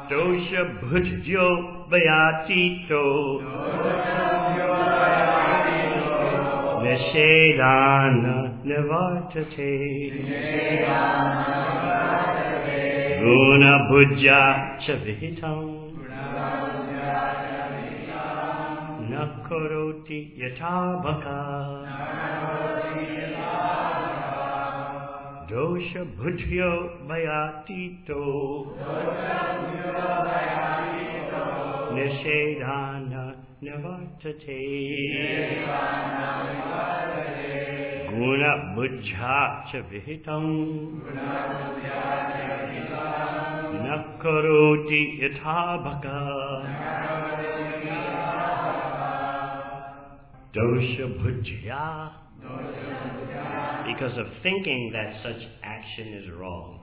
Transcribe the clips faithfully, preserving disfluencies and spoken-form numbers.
Dosha bhujyo bayatito. Nishedana nivartate. Guna bhujya chavitam. Nakaroti yatabhaka. Dosha bhujyo bayatito. Nishedana nivartate. Guna bhujya chavitam. Nakaroti yatabhaka. Dosha bhujya. Because of thinking that such action is wrong.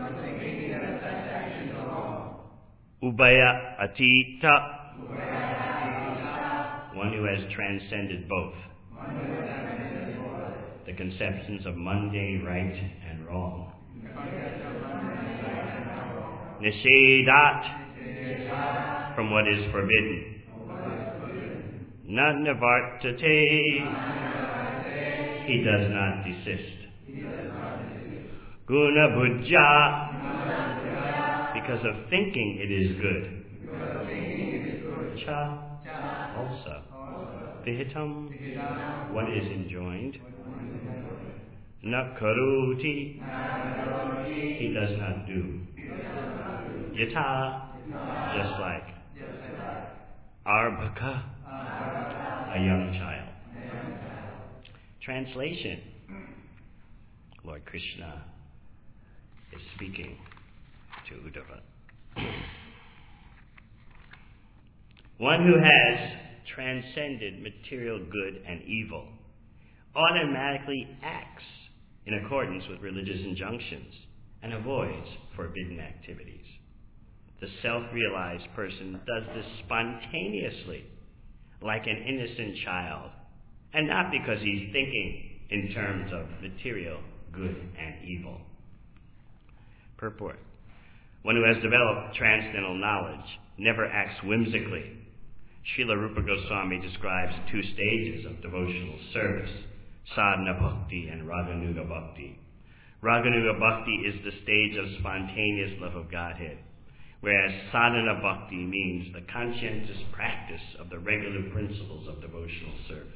Ubaya atita. One who has transcended both. The conceptions of mundane right and wrong. Nishedat. From what is forbidden. Nanavartate. He does not desist. Guna bhujya. Because of thinking it is good. Cha. Also. Vihitam. What is enjoined. Nakaroti. He does not do. Yata. Just like. Arbhaka. A young child. Translation. Lord Krishna is speaking to Uddhava. One who has transcended material good and evil automatically acts in accordance with religious injunctions and avoids forbidden activities. The self-realized person does this spontaneously, like an innocent child, and not because he's thinking in terms of material good and evil. Purport. One who has developed transcendental knowledge never acts whimsically. Srila Rupa Goswami describes two stages of devotional service, sadhana bhakti and raganuga bhakti. Raganuga bhakti is the stage of spontaneous love of Godhead, whereas sadhana bhakti means the conscientious practice of the regular principles of devotional service.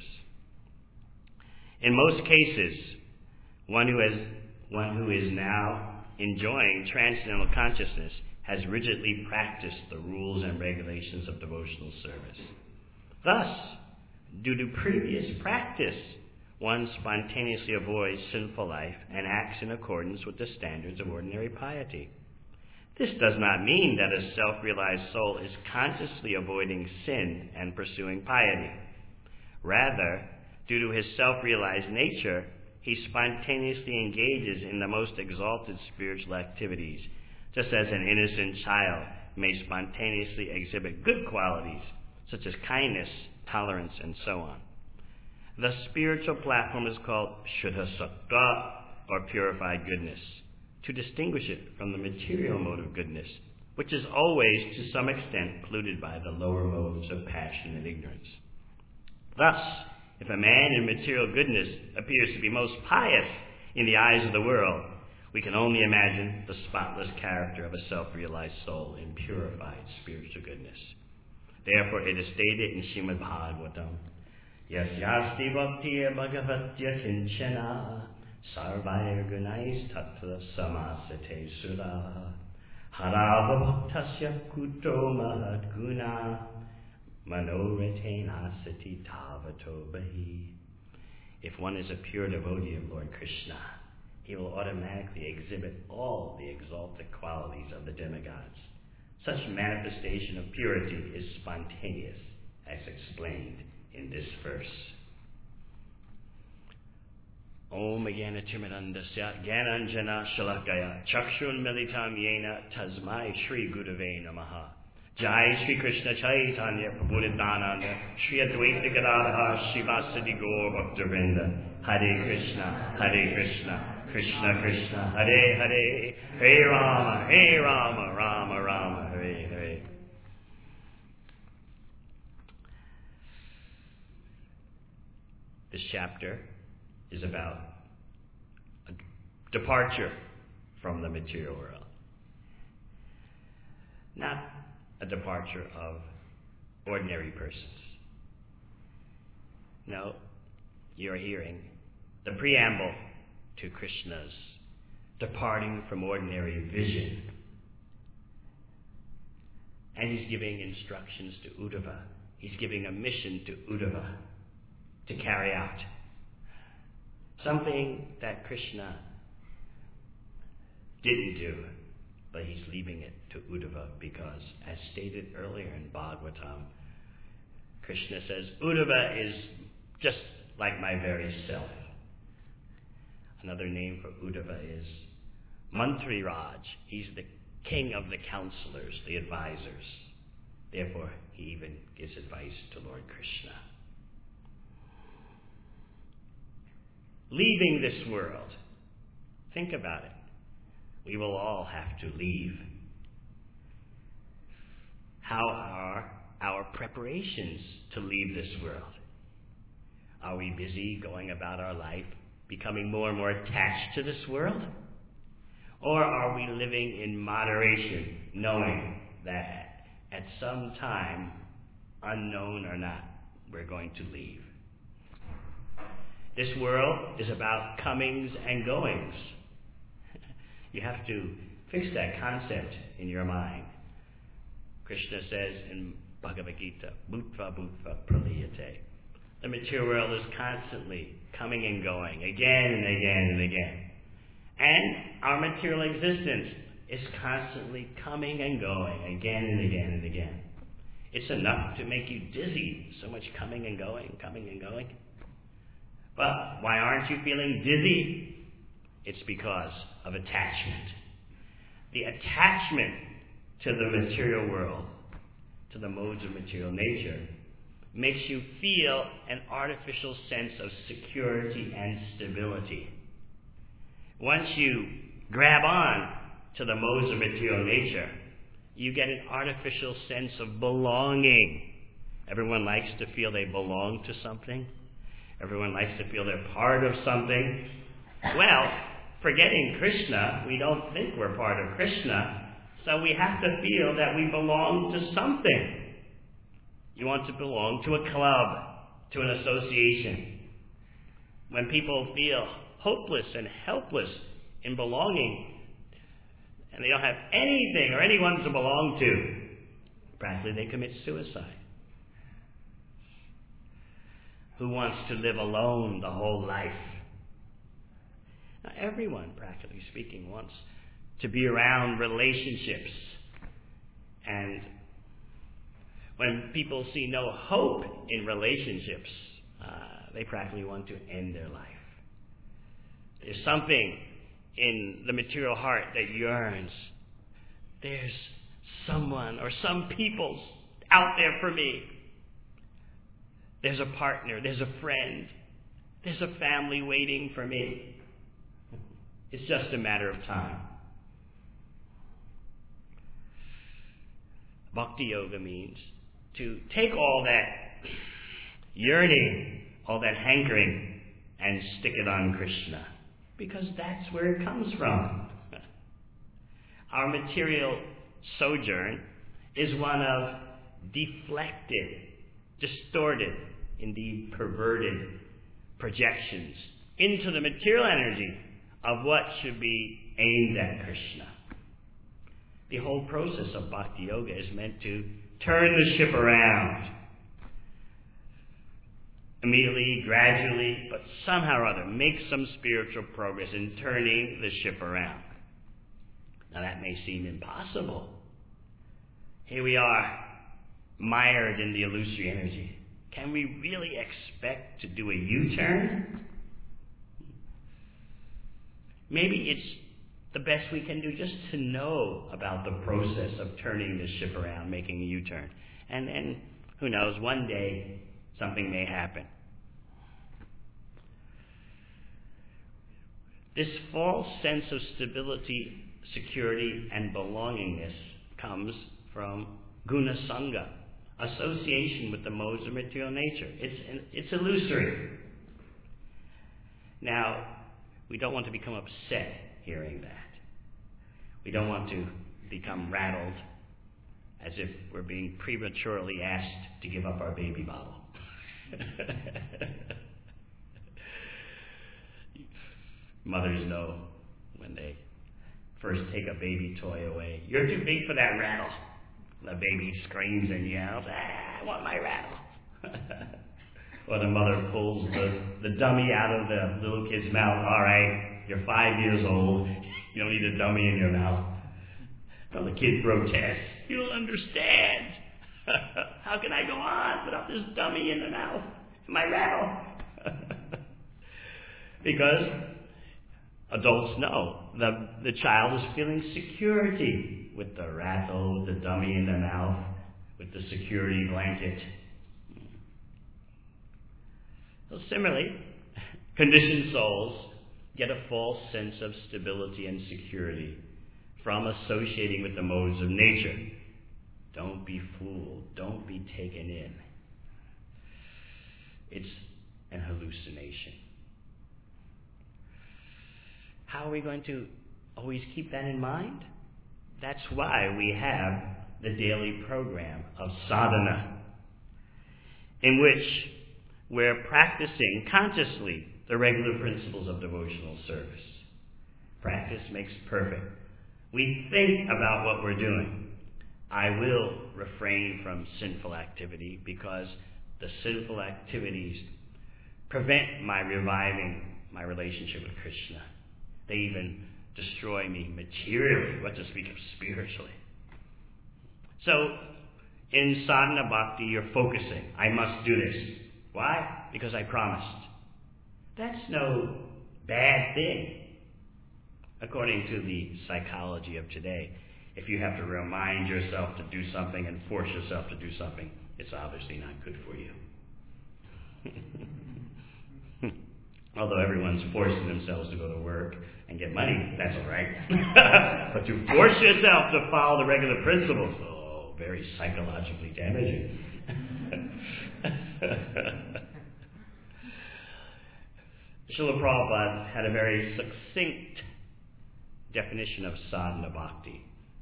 In most cases, one who has one who is now enjoying transcendental consciousness has rigidly practiced the rules and regulations of devotional service. Thus, due to previous practice, one spontaneously avoids sinful life and acts in accordance with the standards of ordinary piety. This does not mean that a self-realized soul is consciously avoiding sin and pursuing piety. Rather, due to his self-realized nature, he spontaneously engages in the most exalted spiritual activities, just as an innocent child may spontaneously exhibit good qualities, such as kindness, tolerance, and so on. The spiritual platform is called Shuddha Sattva, or purified goodness, to distinguish it from the material mode of goodness, which is always to some extent polluted by the lower modes of passion and ignorance. Thus, if a man in material goodness appears to be most pious in the eyes of the world, we can only imagine the spotless character of a self-realized soul in purified spiritual goodness. Therefore, it is stated in Srimad Bhagavatam, Yasyasti bhaktiya bhagavatya kinchana sarvaya gunais tattva samasate sura harava bhaktasya kuto mahad guna manoretena sati tavato bahi. If one is a pure devotee of Lord Krishna, he will automatically exhibit all the exalted qualities of the demigods. Such manifestation of purity is spontaneous, as explained in this verse. Om Jnana Timirandasya Jnananjana Shalakaya Chakshun Militam Yena Tasmai Shri Gurave Namaha. Jai Shri Krishna Chaitanya Prabhu Nityananda Shri Advaita Gadadhar Shivasadi Gaur Bhaktivinoda. Hare Krishna, Hare Krishna, Krishna Krishna, Hare Hare, Hare Rama, Hare Rama, Rama Rama, Hare Hare. chapter is about a departure from the material world. Not a departure of ordinary persons. No, you're hearing the preamble to Krishna's departing from ordinary vision. And he's giving instructions to Uddhava. He's giving a mission to Uddhava to carry out. Something that Krishna didn't do, but he's leaving it to Uddhava because, as stated earlier in Bhagavatam, Krishna says, Uddhava is just like my very self. Another name for Uddhava is Mantri Raj. He's the king of the counselors, the advisors. Therefore, he even gives advice to Lord Krishna. Leaving this world. Think about it. We will all have to leave. How are our preparations to leave this world? Are we busy going about our life, becoming more and more attached to this world? Or are we living in moderation, knowing that at some time, unknown or not, we're going to leave? This world is about comings and goings. You have to fix that concept in your mind. Krishna says in Bhagavad Gita, Bhutva Bhutva Praliyate. The material world is constantly coming and going, again and again and again. And our material existence is constantly coming and going, again and again and again. It's enough to make you dizzy, so much coming and going, coming and going. But why aren't you feeling dizzy? It's because of attachment. The attachment to the material world, to the modes of material nature, makes you feel an artificial sense of security and stability. Once you grab on to the modes of material nature, you get an artificial sense of belonging. Everyone likes to feel they belong to something. Everyone likes to feel they're part of something. Well, forgetting Krishna, we don't think we're part of Krishna, so we have to feel that we belong to something. You want to belong to a club, to an association. When people feel hopeless and helpless in belonging, and they don't have anything or anyone to belong to, practically they commit suicide. Who wants to live alone the whole life? Now, everyone, practically speaking, wants to be around relationships. And when people see no hope in relationships, uh, they practically want to end their life. There's something in the material heart that yearns. There's someone or some people out there for me. There's a partner, there's a friend, there's a family waiting for me. It's just a matter of time. Bhakti Yoga means to take all that yearning, all that hankering, and stick it on Krishna. Because that's where it comes from. Our material sojourn is one of deflected, distorted, indeed perverted projections into the material energy of what should be aimed at Krishna. The whole process of Bhakti Yoga is meant to turn the ship around. Immediately, gradually, but somehow or other, make some spiritual progress in turning the ship around. Now that may seem impossible. Here we are, mired in the illusory energy. Can we really expect to do a U-turn? Maybe it's the best we can do just to know about the process of turning the ship around, making a U-turn. And then, who knows, one day something may happen. This false sense of stability, security, and belongingness comes from guna sangha, association with the modes of material nature. It's, it's illusory. Now, we don't want to become upset hearing that. We don't want to become rattled as if we're being prematurely asked to give up our baby bottle. Mothers know when they first take a baby toy away. You're too big for that rattle. The baby screams and yells, ah, I want my rattle. Or the mother pulls the, the dummy out of the little kid's mouth. All right, you're five years old. You don't need a dummy in your mouth. Well, the kid protests. You don't understand. How can I go on without this dummy in the mouth? My rattle. Because adults know the, the child is feeling security with the rattle, with the dummy in the mouth, with the security blanket. Well, similarly, conditioned souls get a false sense of stability and security from associating with the modes of nature. Don't be fooled. Don't be taken in. It's an hallucination. How are we going to always keep that in mind? That's why we have the daily program of sadhana, in which we're practicing consciously the regular principles of devotional service. Practice makes perfect. We think about what we're doing. I will refrain from sinful activity because the sinful activities prevent my reviving my relationship with Krishna. They even destroy me materially, what to speak of spiritually. So, in sadhana bhakti, you're focusing. I must do this. Why? Because I promised. That's no bad thing. According to the psychology of today, if you have to remind yourself to do something and force yourself to do something, it's obviously not good for you. Although everyone's forcing themselves to go to work and get money, that's all right. But to force yourself to follow the regular principles, oh, very psychologically damaging. Srila Prabhupada had a very succinct definition of sadhana bhakti.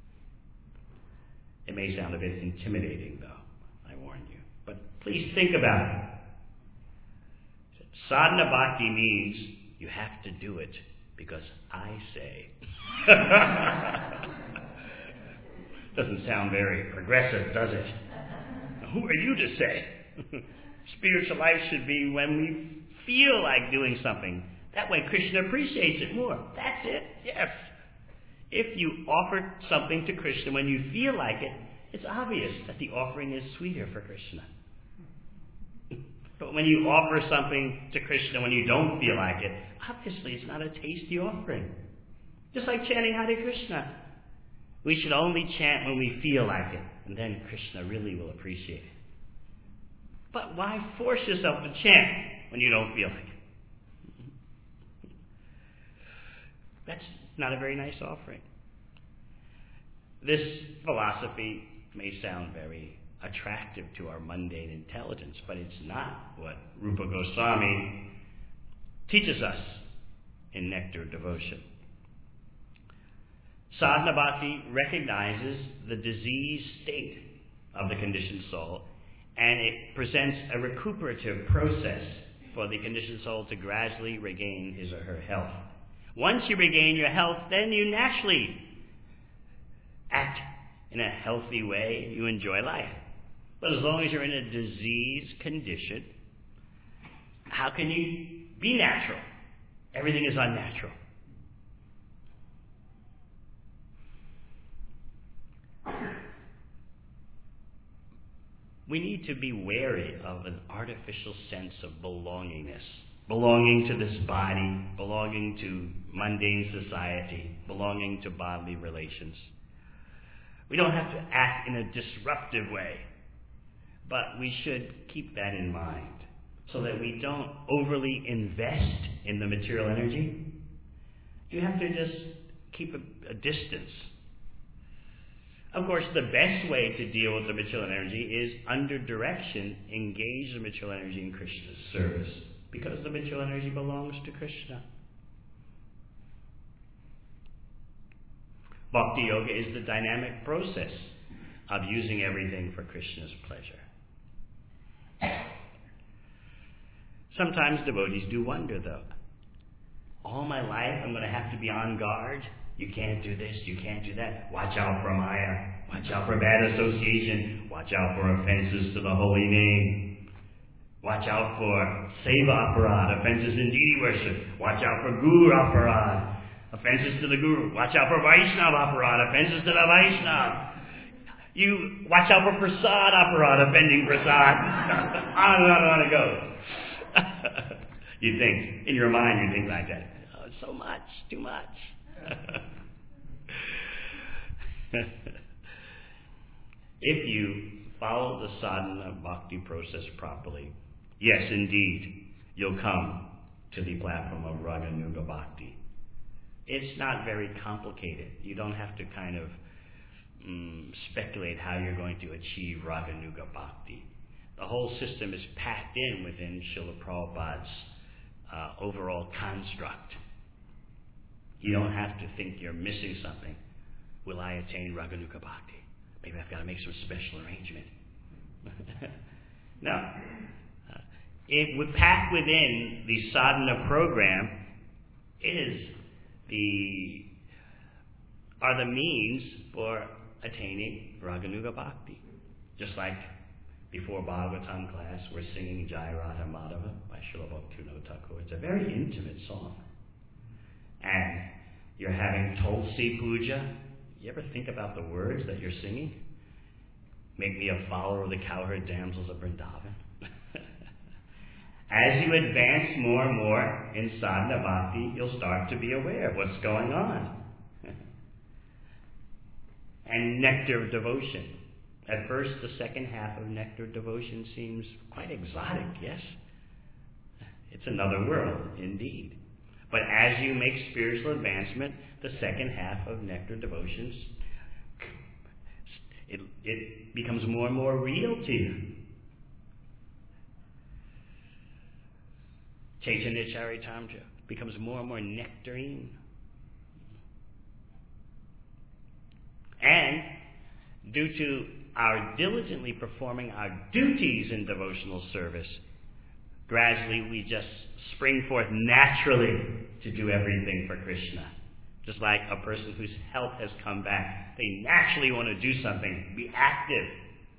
It may sound a bit intimidating, though, I warn you. But please think about it. Sadhana bhakti means you have to do it because I say. Doesn't sound very progressive, does it? Who are you to say? Spiritual life should be when we feel like doing something. That way Krishna appreciates it more. That's it. Yes. If you offer something to Krishna when you feel like it, it's obvious that the offering is sweeter for Krishna. But when you offer something to Krishna when you don't feel like it, obviously it's not a tasty offering. Just like chanting Hare Krishna. We should only chant when we feel like it, and then Krishna really will appreciate it. But why force yourself to chant when you don't feel like it? That's not a very nice offering. This philosophy may sound very attractive to our mundane intelligence, but it's not what Rupa Goswami teaches us in Nectar Devotion. Sadhana bhakti recognizes the diseased state of the conditioned soul, and it presents a recuperative process for the conditioned soul to gradually regain his or her health. Once you regain your health, then you naturally act in a healthy way. You enjoy life. But as long as you're in a diseased condition, how can you be natural? Everything is unnatural. We need to be wary of an artificial sense of belongingness. Belonging to this body, belonging to mundane society, belonging to bodily relations. We don't have to act in a disruptive way, but we should keep that in mind so that we don't overly invest in the material energy. You have to just keep a, a distance. Of course, the best way to deal with the material energy is under direction, engage the material energy in Krishna's service, because the material energy belongs to Krishna. Bhakti yoga is the dynamic process of using everything for Krishna's pleasure. Sometimes devotees do wonder, though. All my life I'm going to have to be on guard. You can't do this, you can't do that. Watch out for Maya. Watch out for bad association. Watch out for offenses to the holy name. Watch out for seva aparad, offenses in deity worship. Watch out for guru aparad, offenses to the guru. Watch out for Vaishnava aparad, offenses to the Vaishnava. You watch out for prasad aparad, offending prasad. on and on and on it goes. You think, in your mind you think like that. Oh, so much, too much. If you follow the sadhana bhakti process properly, yes, indeed, you'll come to the platform of Raganuga Bhakti. It's not very complicated. You don't have to kind of um, speculate how you're going to achieve Raganuga Bhakti. The whole system is packed in within Srila Prabhupada's uh, overall construct. You don't have to think you're missing something. Will I attain Raganuga Bhakti? Maybe I've got to make some special arrangement. No. Uh, it would pack within the sadhana program is the are the means for attaining Raganuga Bhakti. Just like before Bhagavatam class, we're singing Jai Radha Madhava by Srila Bhaktivinoda Thakur. It's a very intimate song. And you're having Tulsi Puja. You ever think about the words that you're singing? Make me a follower of the cowherd damsels of Vrindavan. As you advance more and more in sadhana bhakti, you'll start to be aware of what's going on. And nectar of devotion. At first, the second half of nectar of devotion seems quite exotic, yes? It's another world, indeed. But as you make spiritual advancement, the second half of nectar devotions, it, it becomes more and more real to you. Chaitanya Charitamrita becomes more and more nectarine. And due to our diligently performing our duties in devotional service, gradually we just spring forth naturally to do everything for Krishna. Just like a person whose health has come back. They naturally want to do something, be active.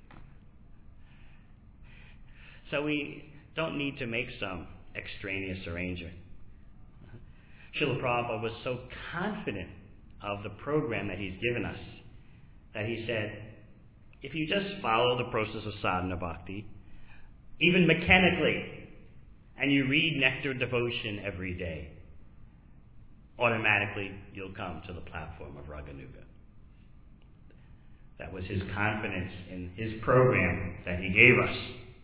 So we don't need to make some extraneous arrangement. Srila Prabhupada was so confident of the program that he's given us that he said, if you just follow the process of sadhana bhakti, even mechanically, and you read nectar devotion every day, automatically you'll come to the platform of Raganuga. That was his confidence in his program that he gave us.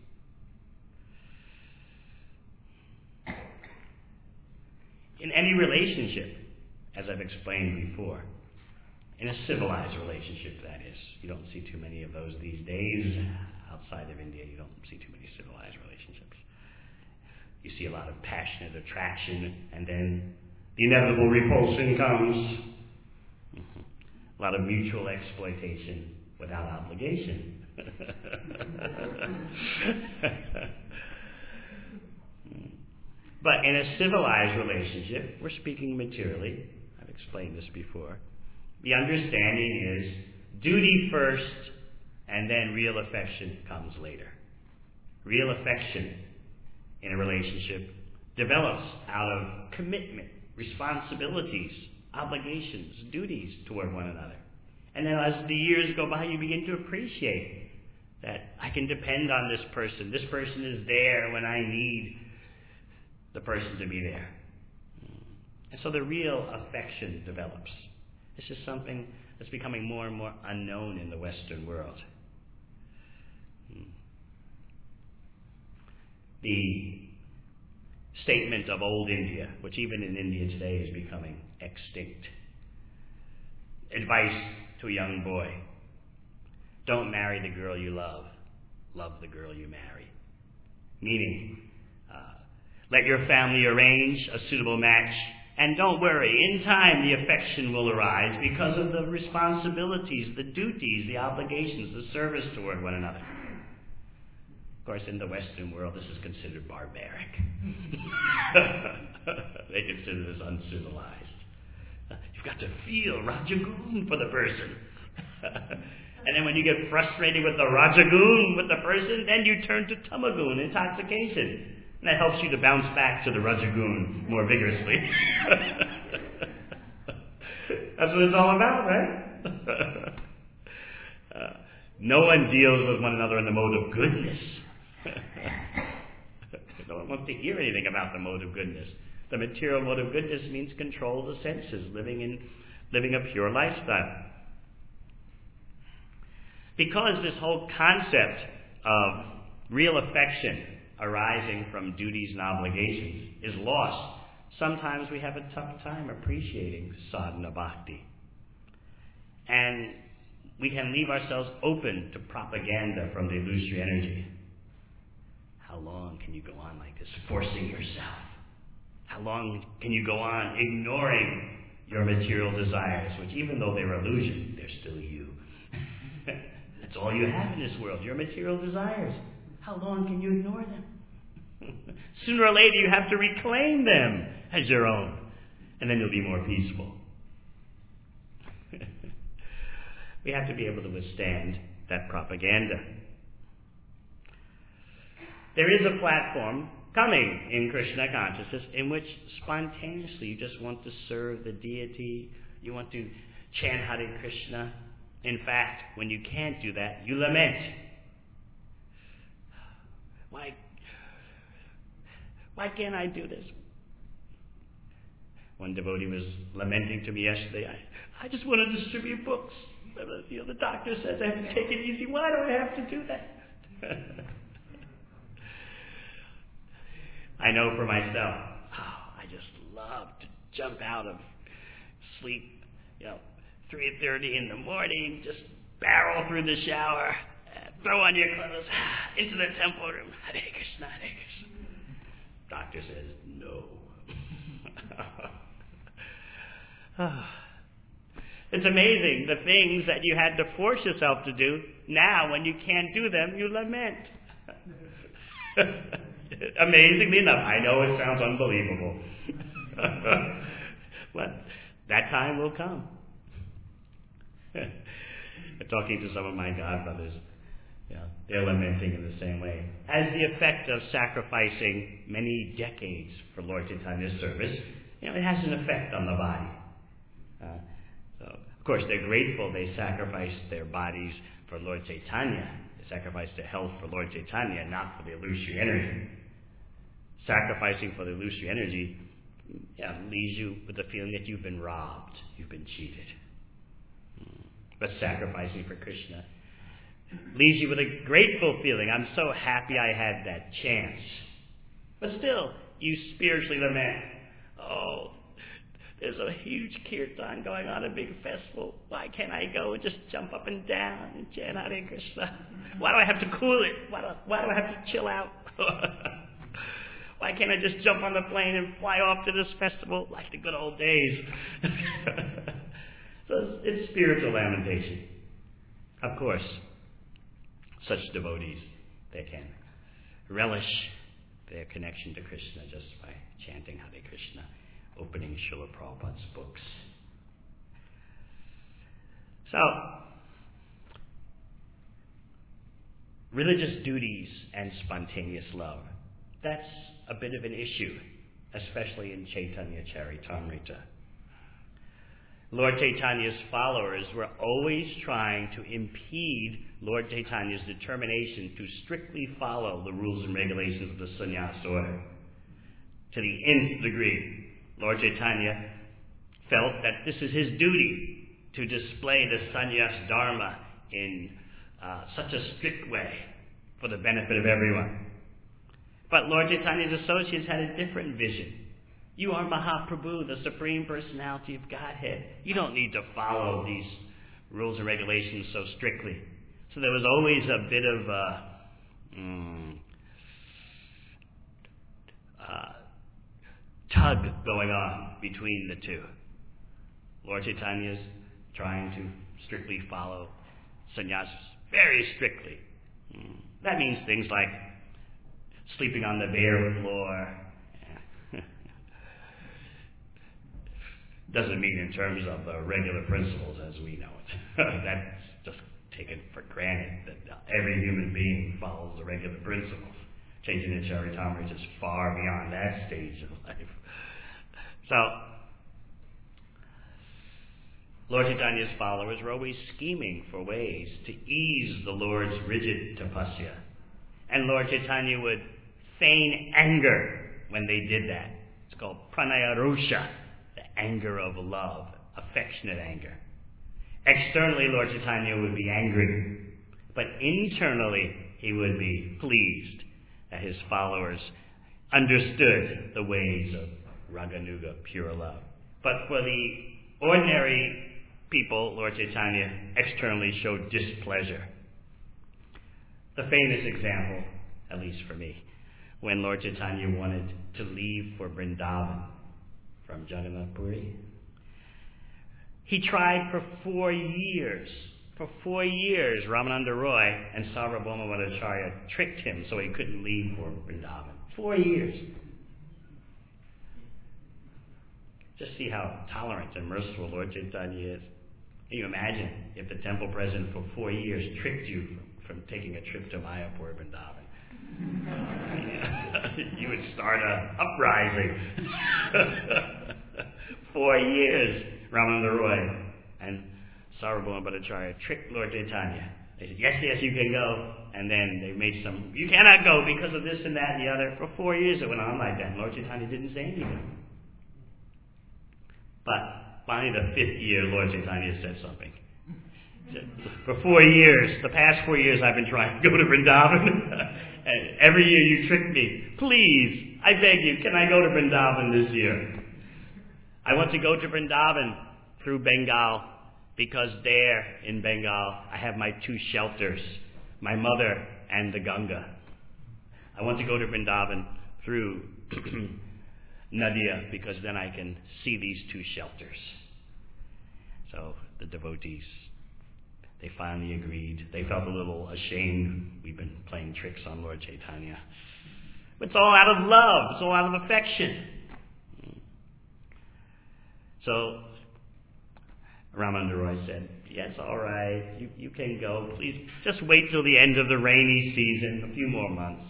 In any relationship, as I've explained before, in a civilized relationship, that is. You don't see too many of those these days. Outside of India, you don't see too many civilized relationships. You see a lot of passionate attraction, and then the inevitable repulsion comes. Mm-hmm. A lot of mutual exploitation without obligation. But in a civilized relationship, we're speaking materially. I've explained this before. The understanding is duty first, and then real affection comes later. Real affection in a relationship develops out of commitment, responsibilities, obligations, duties toward one another. And then as the years go by, you begin to appreciate that I can depend on this person. This person is there when I need the person to be there. And so the real affection develops. This is something that's becoming more and more unknown in the Western world. The statement of old India, which even in India today is becoming extinct. Advice to a young boy. Don't marry the girl you love. Love the girl you marry. Meaning, uh, Let your family arrange a suitable match. And don't worry, in time the affection will arise because of the responsibilities, the duties, the obligations, the service toward one another. Of course, in the Western world, this is considered barbaric. They consider this uncivilized. You've got to feel Rajagoon for the person. And then when you get frustrated with the Rajagoon with the person, then you turn to Tamagoon, intoxication. And that helps you to bounce back to the Rajagoon more vigorously. That's what it's all about, right? uh, no one deals with one another in the mode of goodness. No one wants to hear anything about the mode of goodness. The material mode of goodness means control of the senses, living in living a pure lifestyle. Because this whole concept of real affection arising from duties and obligations is lost, sometimes we have a tough time appreciating sadhana bhakti. And we can leave ourselves open to propaganda from the illusory energy. How long can you go on like this, forcing yourself? How long can you go on ignoring your material desires, which even though they're illusion, they're still you. That's all you have in this world, your material desires. How long can you ignore them? Sooner or later you have to reclaim them as your own, and then you'll be more peaceful. We have to be able to withstand that propaganda. There is a platform coming in Krishna consciousness in which spontaneously you just want to serve the deity, you want to chant Hare Krishna. In fact, when you can't do that, you lament. Why, why can't I do this? One devotee was lamenting to me yesterday, I, I just want to distribute books. You know, the doctor says I have to take it easy. Why do I have to do that? I know for myself, oh, I just love to jump out of sleep, you know, three thirty in the morning, just barrel through the shower, uh, throw on your clothes, into the temple room, Hare Krishna, Hare Krishna. Doctor says, no. Oh. It's amazing the things that you had to force yourself to do. Now, when you can't do them, you lament. Amazingly enough, I know it sounds unbelievable. But that time will come. Talking to some of my godbrothers, you know, they're lamenting in the same way. As the effect of sacrificing many decades for Lord Chaitanya's service, you know, it has an effect on the body. Uh, so, of course, they're grateful they sacrificed their bodies for Lord Chaitanya. They sacrificed their health for Lord Chaitanya, not for the illusory energy. Sacrificing for the illusory energy, yeah, leaves you with the feeling that you've been robbed, you've been cheated. But sacrificing for Krishna leaves you with a grateful feeling. I'm so happy I had that chance. But still, you spiritually lament. Oh, there's a huge kirtan going on, a big festival. Why can't I go and just jump up and down and chant Hare Krishna? Why do I have to cool it? Why do, why do I have to chill out? Why can't I just jump on the plane and fly off to this festival like the good old days? So it's, it's spiritual lamentation. Of course, such devotees, they can relish their connection to Krishna just by chanting Hare Krishna, opening Srila Prabhupada's books. So, religious duties and spontaneous love, that's a bit of an issue, especially in Chaitanya Charitamrita. Lord Chaitanya's followers were always trying to impede Lord Chaitanya's determination to strictly follow the rules and regulations of the sannyas order. To the nth degree, Lord Chaitanya felt that this is his duty to display the sannyas dharma in uh, such a strict way for the benefit of everyone. But Lord Chaitanya's associates had a different vision. You are Mahaprabhu, the Supreme Personality of Godhead. You don't need to follow these rules and regulations so strictly. So there was always a bit of uh, mm, uh, tug going on between the two. Lord Chaitanya's trying to strictly follow sannyas very strictly. That means things like sleeping on the bare floor. Doesn't mean in terms of the regular principles as we know it. That's just taken for granted that every human being follows the regular principles. Chaitanya Charitamrita is far beyond that stage of life. So, Lord Chaitanya's followers were always scheming for ways to ease the Lord's rigid tapasya. And Lord Chaitanya would feign anger when they did that. It's called pranayarosha, the anger of love, affectionate anger. Externally, Lord Chaitanya would be angry, but internally he would be pleased that his followers understood the ways of Raganuga, pure love. But for the ordinary people, Lord Chaitanya externally showed displeasure. The famous example, at least for me, when Lord Chaitanya wanted to leave for Vrindavan from Jagannath Puri. He tried for four years. For four years, Ramananda Roy and Sarvabhauma Bhattacharya tricked him so he couldn't leave for Vrindavan. Four years. Just see how tolerant and merciful Lord Chaitanya is. Can you imagine if the temple president for four years tricked you from, from taking a trip to Mayapur or Vrindavan? You would start an uprising. Four years, Ramananda Roy and Sarvabhauma Bhattacharya tricked Lord Chaitanya. They said, yes, yes, you can go. And then they made some, you cannot go because of this and that and the other. For four years it went on like that. And Lord Chaitanya didn't say anything. But finally the fifth year, Lord Chaitanya said something. He said, for four years, the past four years I've been trying to go to Vrindavan. And every year you trick me. Please, I beg you, can I go to Vrindavan this year? I want to go to Vrindavan through Bengal because there in Bengal I have my two shelters, my mother and the Ganga. I want to go to Vrindavan through Nadia because then I can see these two shelters. So the devotees, they finally agreed. They felt a little ashamed. We've been playing tricks on Lord Chaitanya. But it's all out of love. It's all out of affection. So Ramananda Roy said, yes, all right, you, you can go. Please just wait till the end of the rainy season, a few more months.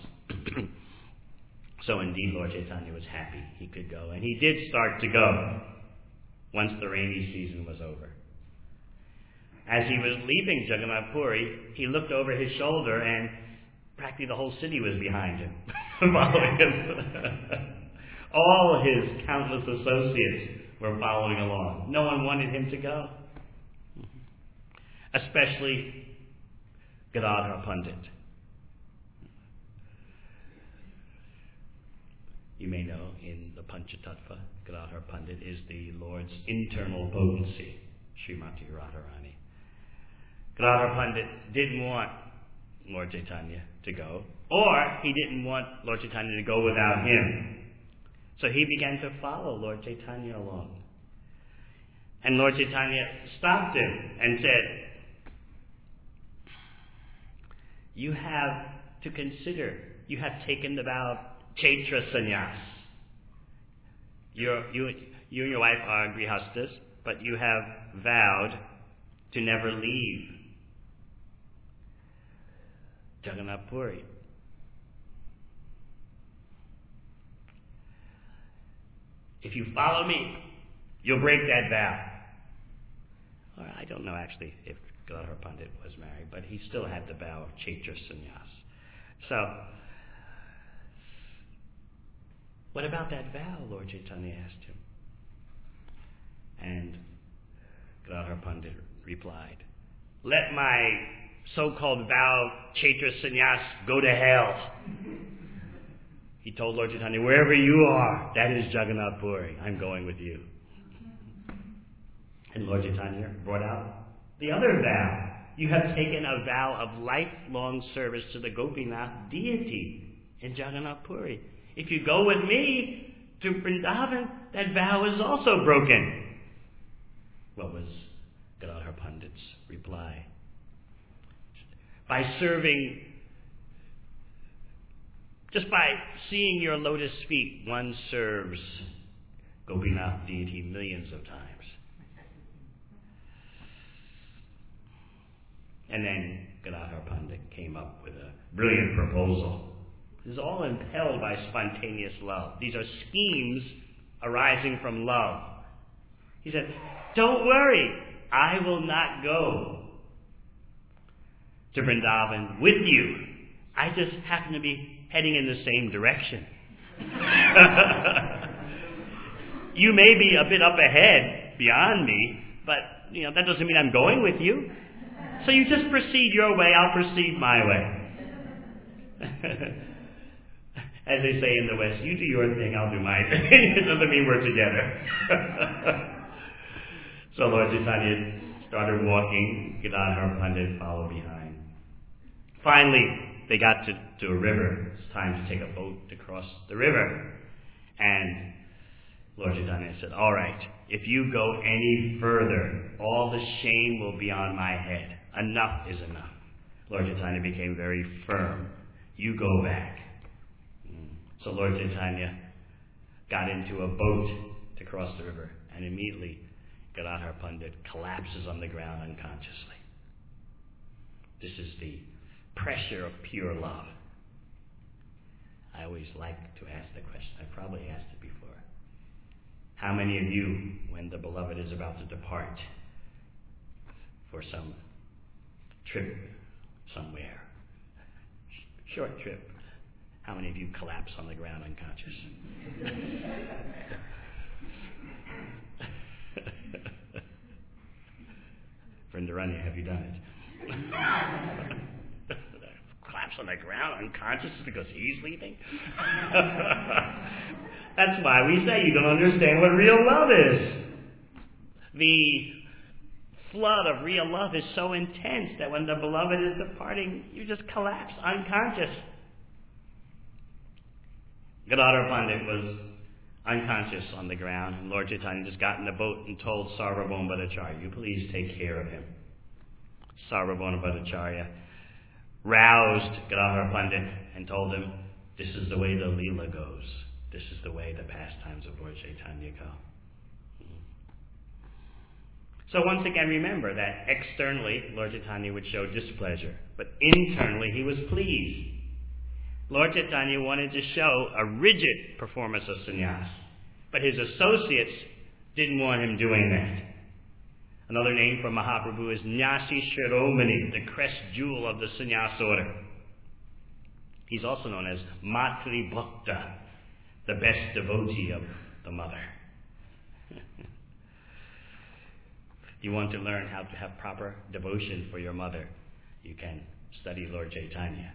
So indeed, Lord Chaitanya was happy he could go. And he did start to go once the rainy season was over. As he was leaving Jagannath Puri, he looked over his shoulder and practically the whole city was behind him, following him. All his countless associates were following along. No one wanted him to go. Especially Gadadhar Pandit. You may know in the Panchatattva, Gadadhar Pandit is the Lord's internal potency, Srimati Radharani. Gadadhar Pandit didn't want Lord Chaitanya to go, or he didn't want Lord Chaitanya to go without him. So he began to follow Lord Chaitanya along. And Lord Chaitanya stopped him and said, you have to consider, you have taken the vow of Chaitra Sannyas. You're, you, you and your wife are grihastas, but you have vowed to never leave Jagannath Puri. If you follow me, you'll break that vow. Or I don't know actually if Gadadhar Pandit was married, but he still had the vow of Chaitra Sannyas. So, what about that vow, Lord Chaitanya asked him. And Gadadhar Pandit replied, let my so-called vow of Chaitra Sannyas go to hell. He told Lord Chaitanya, wherever you are, that is Jagannath Puri. I'm going with you. And Lord Chaitanya brought out the other vow. You have taken a vow of lifelong service to the Gopinath deity in Jagannath Puri. If you go with me to Vrindavan, that vow is also broken. What was Gadadhar Pandit's reply? By serving, just by seeing your lotus feet, one serves Gopinath deity millions of times. And then Gadadhar Pandit came up with a brilliant proposal. This is all impelled by spontaneous love. These are schemes arising from love. He said, don't worry, I will not go to Vrindavan with you. I just happen to be heading in the same direction. You may be a bit up ahead beyond me, but you know that doesn't mean I'm going with you. So you just proceed your way, I'll proceed my way. As they say in the West, you do your thing, I'll do my thing. It doesn't mean we're together. So Lord Chaitanya started walking, Gadadhar Pandit followed behind. Finally, they got to, to a river. It's time to take a boat to cross the river. And Lord Chaitanya said, all right, if you go any further, all the shame will be on my head. Enough is enough. Lord Chaitanya became very firm. You go back. So Lord Chaitanya got into a boat to cross the river, and immediately Gadadhar Pandit collapses on the ground unconsciously. This is the pressure of pure love. I always like to ask the question. I probably asked it before. How many of you, when the beloved is about to depart for some trip somewhere, short trip, how many of you collapse on the ground unconscious? Vrindaranya, have you done it? Collapse on the ground unconscious because he's leaving? That's why we say you don't understand what real love is. The flood of real love is so intense that when the beloved is departing, you just collapse unconscious. Gadadhar Pandit was unconscious on the ground, and Lord Chaitanya just got in the boat and told Sarvabhauma Bhattacharya, you please take care of him. Sarvabhauma Bhattacharya roused Gadadhar Pandit and told him, this is the way the Leela goes. This is the way the pastimes of Lord Chaitanya go. So once again, remember that externally, Lord Chaitanya would show displeasure, but internally he was pleased. Lord Chaitanya wanted to show a rigid performance of sannyas, but his associates didn't want him doing that. Another name for Mahaprabhu is Nyasi Shiromani, the crest jewel of the sannyas order. He's also known as Matri Bhakta, the best devotee of the mother. You want to learn how to have proper devotion for your mother, you can study Lord Chaitanya.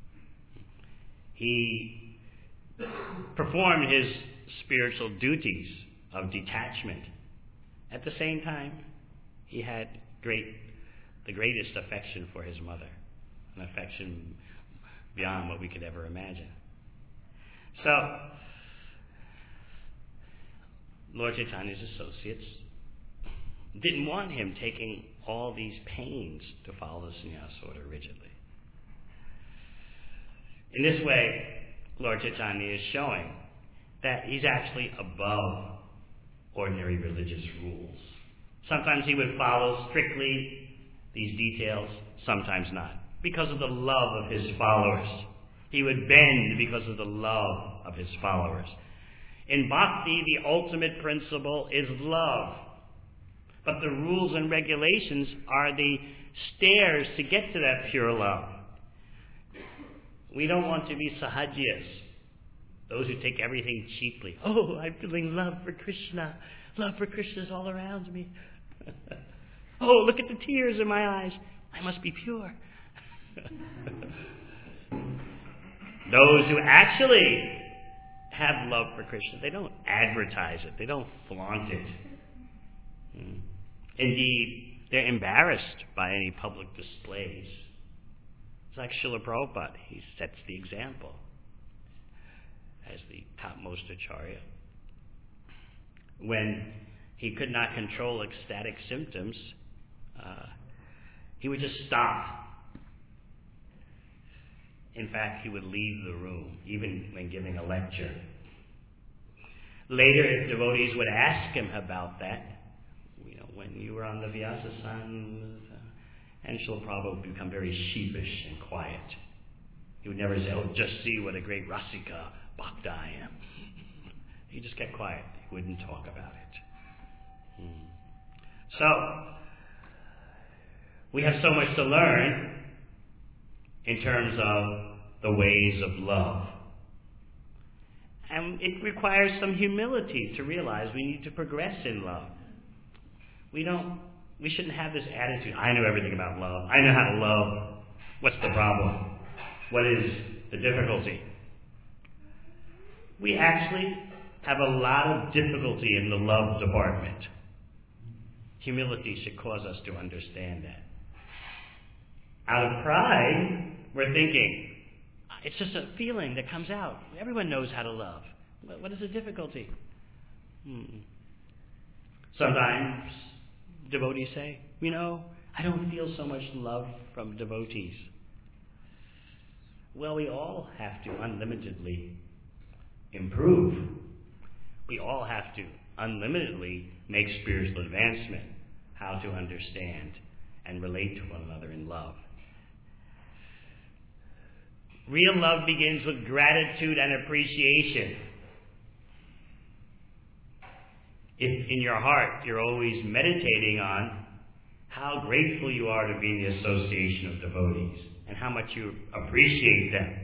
He performed his spiritual duties of detachment. At the same time, he had great, the greatest affection for his mother, an affection beyond what we could ever imagine. So, Lord Chaitanya's associates didn't want him taking all these pains to follow the sannyas order rigidly. In this way, Lord Chaitanya is showing that he's actually above ordinary religious rules. Sometimes he would follow strictly these details, sometimes not, because of the love of his followers. He would bend because of the love of his followers. In bhakti, the ultimate principle is love. But the rules and regulations are the stairs to get to that pure love. We don't want to be sahajiyas, those who take everything cheaply. Oh, I'm feeling love for Krishna. Love for Krishna is all around me. Oh, look at the tears in my eyes. I must be pure. Those who actually have love for Krishna, they don't advertise it. They don't flaunt it. Indeed, they're embarrassed by any public displays. It's like Srila Prabhupada. He sets the example as the topmost acharya. when he could not control ecstatic symptoms, uh, he would just stop. In fact, he would leave the room, even when giving a lecture. Later, if devotees would ask him about that, you know, when you were on the Vyasa-san, and Srila Prabhupada would become very sheepish and quiet. He would never say, oh, just see what a great Rasika Bhakta I am. He just kept quiet. He wouldn't talk about it. Hmm. So, we have so much to learn in terms of the ways of love. And it requires some humility to realize we need to progress in love. We don't, we shouldn't have this attitude, I know everything about love. I know how to love. What's the problem? What is the difficulty? We actually have a lot of difficulty in the love department. Humility should cause us to understand that. Out of pride, we're thinking, it's just a feeling that comes out. Everyone knows how to love. What is the difficulty? Hmm. Sometimes devotees say, you know, I don't feel so much love from devotees. Well, we all have to unlimitedly improve. We all have to unlimitedly make spiritual advancement, how to understand and relate to one another in love. Real love begins with gratitude and appreciation. If in your heart you're always meditating on how grateful you are to be in the association of devotees and how much you appreciate them.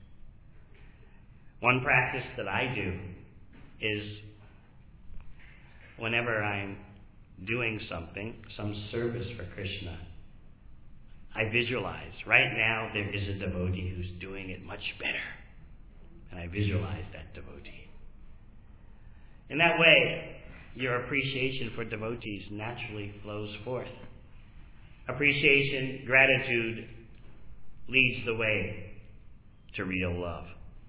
One practice that I do is whenever I'm doing something, some service for Krishna, I visualize, right now there is a devotee who's doing it much better. And I visualize that devotee. In that way, your appreciation for devotees naturally flows forth. Appreciation, gratitude leads the way to real love.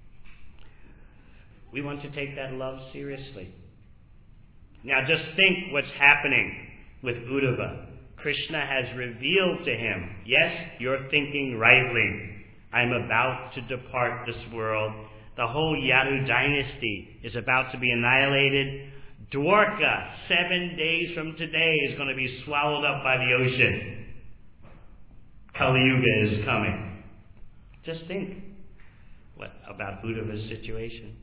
We want to take that love seriously. Now just think what's happening with Uddhava. Krishna has revealed to him, yes, you're thinking rightly. I'm about to depart this world. The whole Yadu dynasty is about to be annihilated. Dwarka, seven days from today, is going to be swallowed up by the ocean. Kali Yuga is coming. Just think what about Uddhava's situation.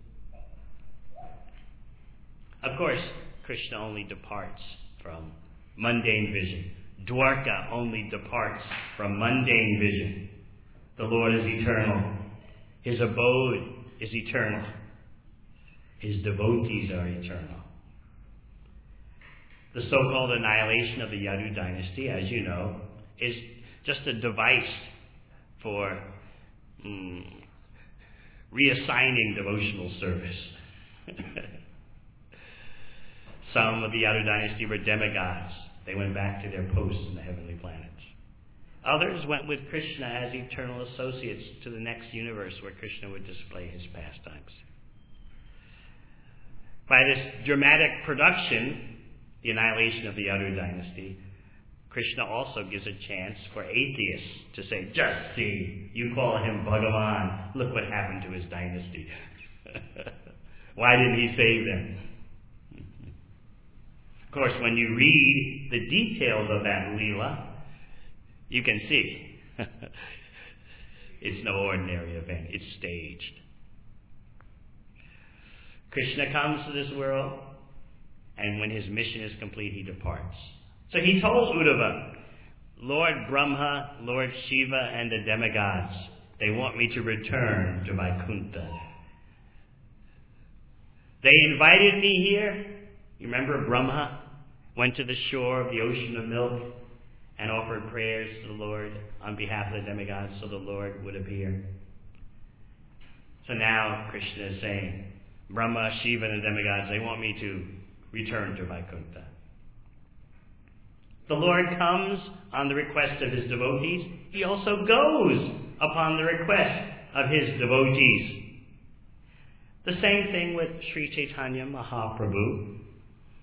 Of course, Krishna only departs from mundane vision. Dwarka only departs from mundane vision. The Lord is eternal. His abode is eternal. His devotees are eternal. The so-called annihilation of the Yadu dynasty, as you know, is just a device for mm, reassigning devotional service. Some of the Yadu dynasty were demigods. They went back to their posts in the heavenly planets. Others went with Krishna as eternal associates to the next universe where Krishna would display his pastimes. By this dramatic production, the annihilation of the Yadu dynasty, Krishna also gives a chance for atheists to say, just see, you call him Bhagavan, look what happened to his dynasty. Why didn't he save them? Of course, when you read the details of that Leela, you can see it's no ordinary event. It's staged. Krishna comes to this world, and when his mission is complete, he departs. So he told Uddhava, Lord Brahma, Lord Shiva, and the demigods, they want me to return to Vaikuntha. They invited me here. You remember Brahma went to the shore of the ocean of milk and offered prayers to the Lord on behalf of the demigods so the Lord would appear. So now Krishna is saying, Brahma, Shiva, and the demigods, they want me to return to Vaikuntha. The Lord comes on the request of his devotees. He also goes upon the request of his devotees. The same thing with Sri Chaitanya Mahaprabhu.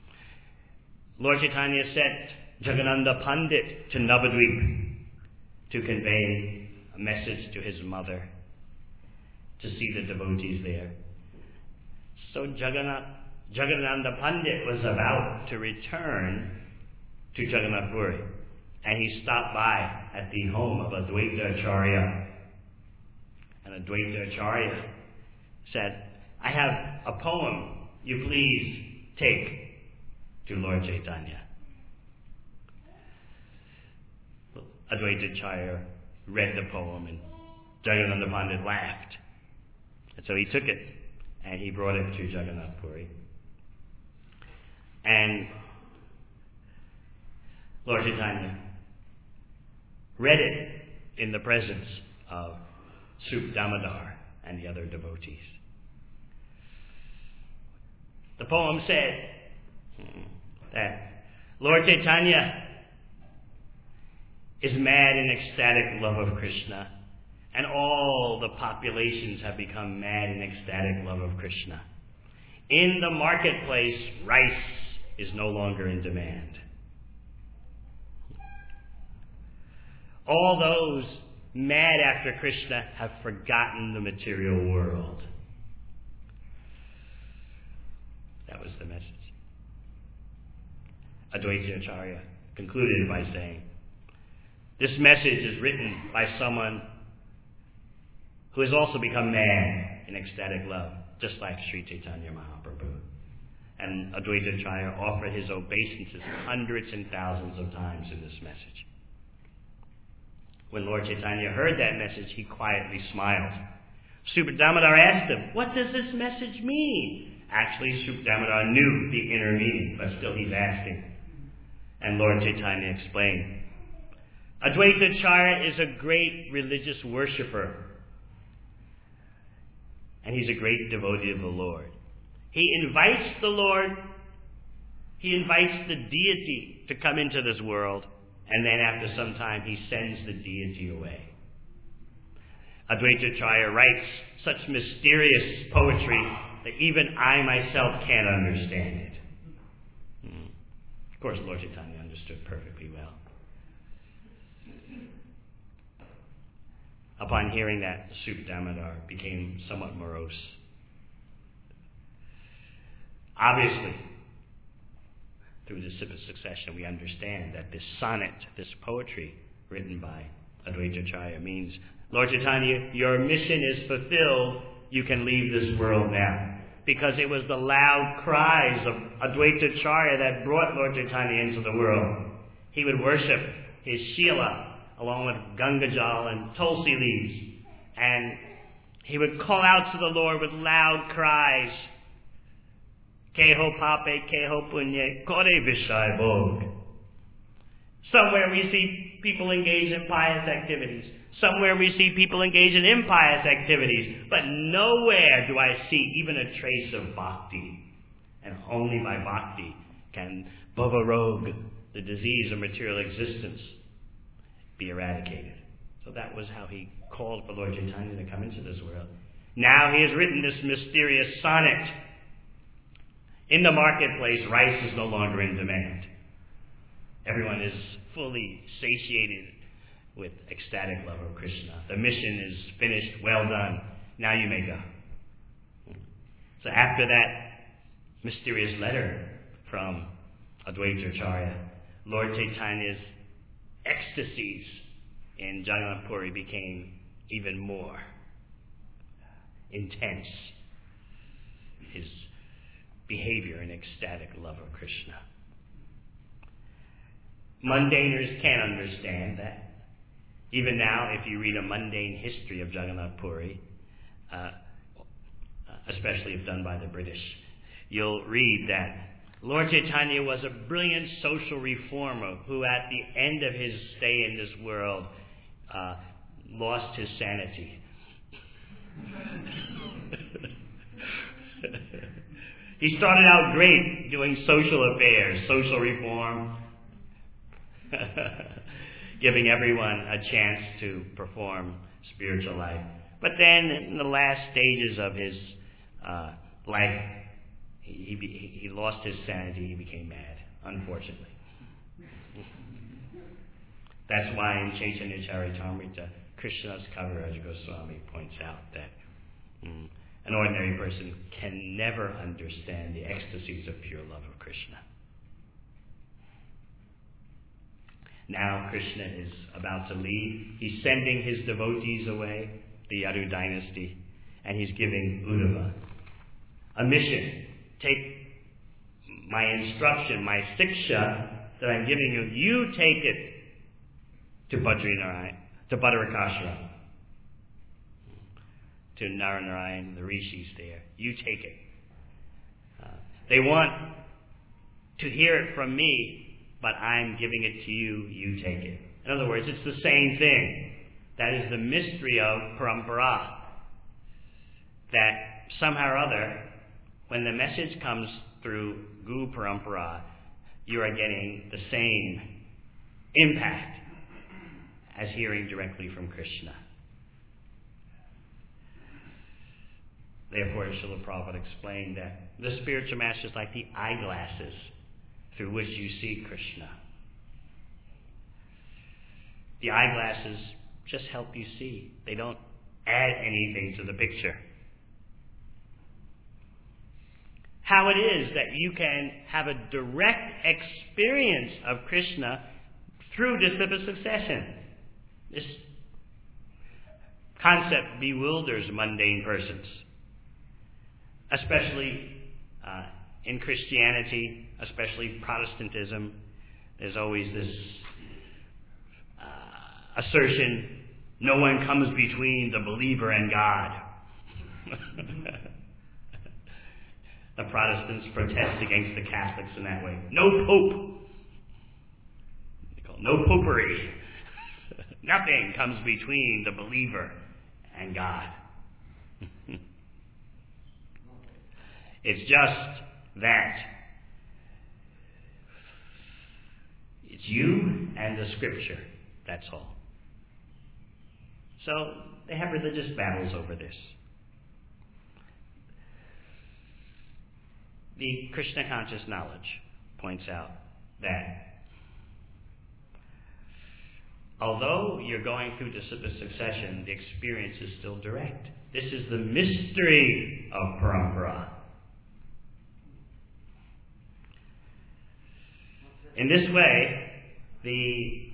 Lord Chaitanya sent Jagadananda Pandit to Navadvip to convey a message to his mother, to see the devotees there. So Jagannath, Jagadananda Pandit was about to return to Jagannath Puri, and he stopped by at the home of Advaita Acharya. And Advaita Acharya said, I have a poem you please take to Lord Chaitanya. Advaita Acharya read the poem, and Jagadananda Pandit laughed. And so he took it and he brought it to Jagannath Puri. And Lord Chaitanya read it in the presence of Sup Damodar and the other devotees. The poem said that Lord Chaitanya is mad in ecstatic love of Krishna, and all the populations have become mad in ecstatic love of Krishna. In the marketplace, rice is no longer in demand. All those mad after Krishna have forgotten the material world. That was the message. Advaita Acharya concluded by saying, this message is written by someone who has also become mad in ecstatic love, just like Sri Chaitanya Mahaprabhu. And Advaita Acharya offered his obeisances hundreds and thousands of times in this message. When Lord Chaitanya heard that message, he quietly smiled. Supa Damodar asked him, what does this message mean? Actually, Supa Damodar knew the inner meaning, but still he's asking. And Lord Chaitanya explained, Advaita Acharya is a great religious worshipper, and he's a great devotee of the Lord. He invites the Lord, he invites the deity to come into this world, and then after some time he sends the deity away. Advaita Acharya writes such mysterious poetry that even I myself can't understand it. Hmm. Of course, Lord Chaitanya understood perfectly well. Upon hearing that, Supa Damodar became somewhat morose. Obviously, through the Sipa succession, we understand that this sonnet, this poetry written by Advaita Acharya means, Lord Chaitanya, your mission is fulfilled. You can leave this world now. Because it was the loud cries of Advaita Acharya that brought Lord Chaitanya into the world. He would worship his Shila along with Gangajal and Tulsi leaves. And he would call out to the Lord with loud cries, Keho pape, keho punye, kore vishai bhog. Somewhere we see people engage in pious activities. Somewhere we see people engage in impious activities. But nowhere do I see even a trace of bhakti. And only by bhakti can bhava rog, the disease of material existence, be eradicated. So that was how he called for Lord Chaitanya to come into this world. Now he has written this mysterious sonnet. In the marketplace, rice is no longer in demand. Everyone is fully satiated with ecstatic love of Krishna. The mission is finished, well done. Now you may go. So after that mysterious letter from Advaita Acharya, Lord Chaitanya's ecstasies in Jagannath Puri became even more intense. His behavior in ecstatic love of Krishna. Mundaners can't understand that. Even now, if you read a mundane history of Jagannath Puri, uh, especially if done by the British, you'll read that Lord Chaitanya was a brilliant social reformer who at the end of his stay in this world uh, lost his sanity. He started out great doing social affairs, social reform, giving everyone a chance to perform spiritual life. But then in the last stages of his uh, life, he, he, he lost his sanity, he became mad. unfortunately. That's why in Chaitanya Charitamrita, Krishnadas Kaviraj Goswami points out that mm, an ordinary person can never understand the ecstasies of pure love of Krishna. Now Krishna is about to leave. He's sending his devotees away, the Yadu dynasty, and he's giving Uddhava a mission. Take my instruction, my siksha that I'm giving you, you take it to Badrinarayan, to Badarakashram, to Naranarayan, the rishis there. You take it. Uh, they want to hear it from me, but I'm giving it to you, you take it. In other words, it's the same thing. That is the mystery of parampara. That somehow or other, when the message comes through Guru Parampara, you are getting the same impact as hearing directly from Krishna. Therefore, Srila Prabhupada explained that the spiritual master is like the eyeglasses through which you see Krishna. The eyeglasses just help you see. They don't add anything to the picture. How it is that you can have a direct experience of Krishna through disciple succession. This concept bewilders mundane persons, especially uh, in Christianity, especially Protestantism. There's always this uh, assertion, no one comes between the believer and God. The Protestants protest against the Catholics in that way. No Pope. They call it no popery. Nothing comes between the believer and God. It's just that. It's you and the Scripture. That's all. So they have religious battles over this. The Krishna conscious knowledge points out that although you're going through disciple succession, the experience is still direct. This is the mystery of parampara. In this way, the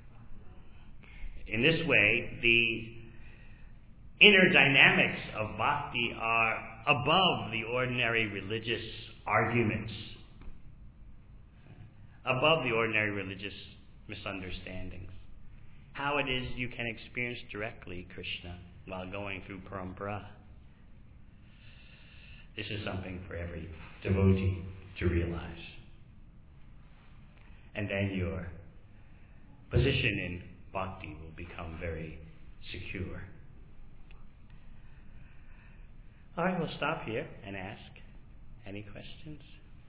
in this way, the inner dynamics of bhakti are above the ordinary religious arguments, above the ordinary religious misunderstandings. How it is you can experience directly Krishna while going through parampara. This is something for every devotee to realize. And then your position in bhakti will become very secure. All right, we'll stop here and ask any questions.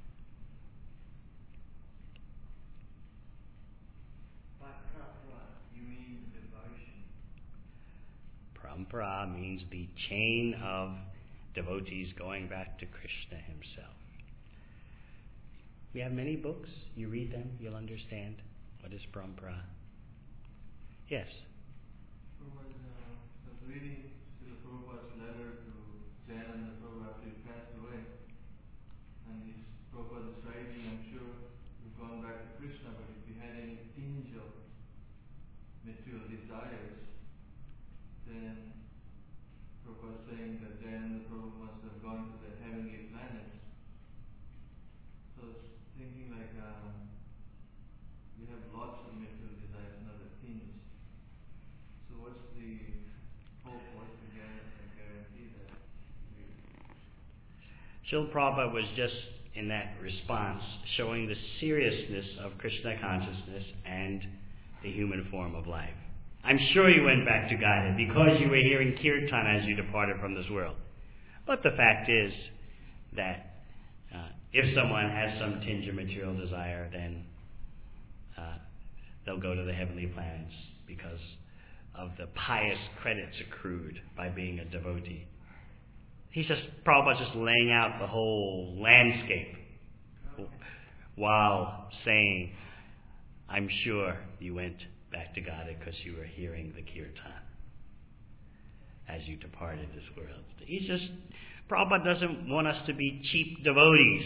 By parampara, you mean devotion? Parampara means the chain of devotees going back to Krishna himself. We have many books. You read them, you'll understand what is parampara. Yes? I was, uh, was reading Srila Prabhupada's letter to Dayananda Prabhu after he passed away. And he's, Prabhupada is writing, I'm sure you've gone back to Krishna, but if you had any tinge of material desires, then Prabhupada is saying that Dayananda Prabhu must have gone to the heavenly planets. So I was thinking like, uh, we have lots of material desires, not a tinge. So what's the hope, what's the guarantee that we... Srila Prabhupada was just in that response showing the seriousness of Krishna consciousness and the human form of life. I'm sure you went back to Godhead because you were hearing kirtan as you departed from this world. But the fact is that uh, if someone has some tinge of material desire, then uh, they'll go to the heavenly planets because of the pious credits accrued by being a devotee. He's just, Prabhupada's just laying out the whole landscape. while saying, I'm sure you went back to God because you were hearing the kirtan as you departed this world. He's just, Prabhupada doesn't want us to be cheap devotees.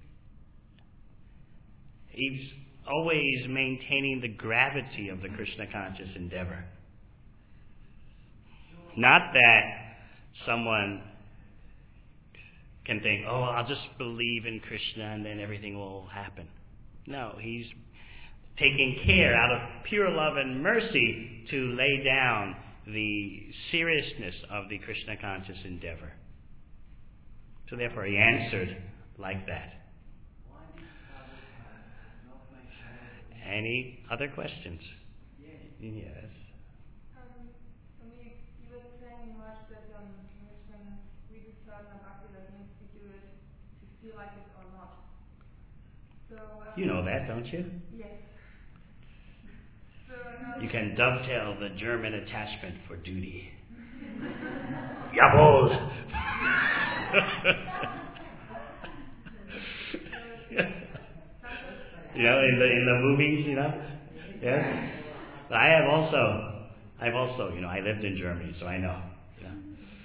He's always maintaining the gravity of the Krishna conscious endeavor. Not that someone can think, oh, I'll just believe in Krishna and then everything will happen. No, he's taking care out of pure love and mercy to lay down the seriousness of the Krishna conscious endeavor. So therefore he answered like that. Any other questions? Yes. Um, for me, you were saying much that um, when we do sadhana bhakti, that means we do it to feel like it or not. So um, You know that, don't you? Yes. So, um, You can dovetail the German attachment for duty. Jawohl! You know, in the in the movies, you know? Yes. But I have also I've also, you know, I lived in Germany, so I know. You know.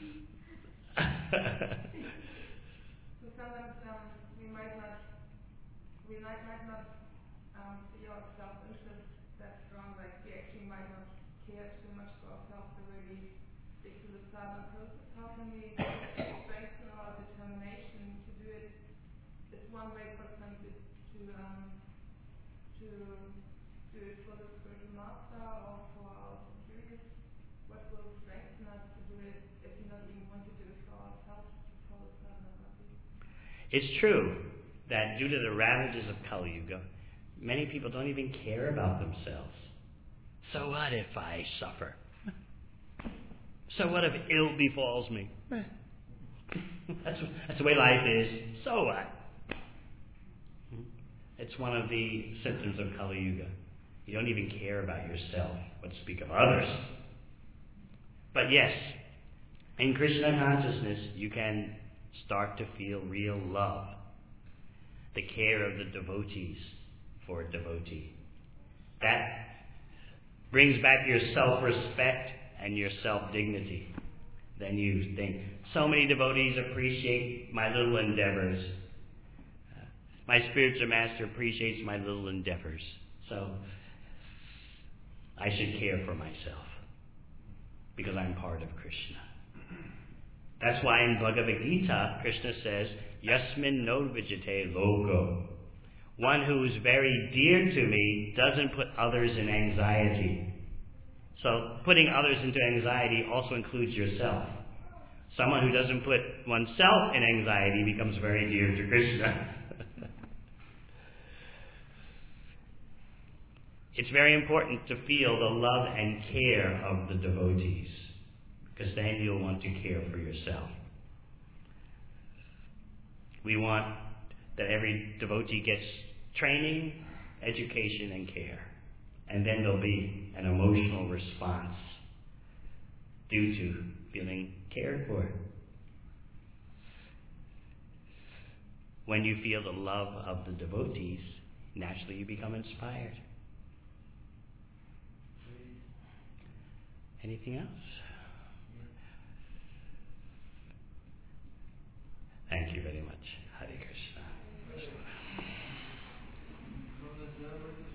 So sometimes um, we might not, we might, might not um, see our self-interest that strong, like we actually might not care too much for ourselves the way we stick to the sadhana process. How can we strengthen our determination to do it? It's one way, for example, to um, to do it for the spiritual master or for our securities. What will strengthen us to do it if we not even want to do it for ourselves, to follow sadhana bhakti? It's true that due to the ravages of Kali Yuga, many people don't even care about themselves. So what if I suffer? So what if ill befalls me? That's, that's the way life is. So what? It's one of the symptoms of Kali Yuga. You don't even care about yourself, but speak of others. But yes, in Krishna consciousness, you can start to feel real love, the care of the devotees for a devotee. That brings back your self-respect and your self-dignity. Then you think, so many devotees appreciate my little endeavors. Uh, my spiritual master appreciates my little endeavors. So I should care for myself because I'm part of Krishna. That's why in Bhagavad Gita, Krishna says, Yasmin no vijate logo. One who is very dear to me doesn't put others in anxiety. So putting others into anxiety also includes yourself. Someone who doesn't put oneself in anxiety becomes very dear to Krishna. It's very important to feel the love and care of the devotees, because then you'll want to care for yourself. We want that every devotee gets training, education, and care. And then there'll be an emotional response due to feeling cared for. When you feel the love of the devotees, naturally you become inspired. Anything else? Thank you very much. Hare Krishna. From the German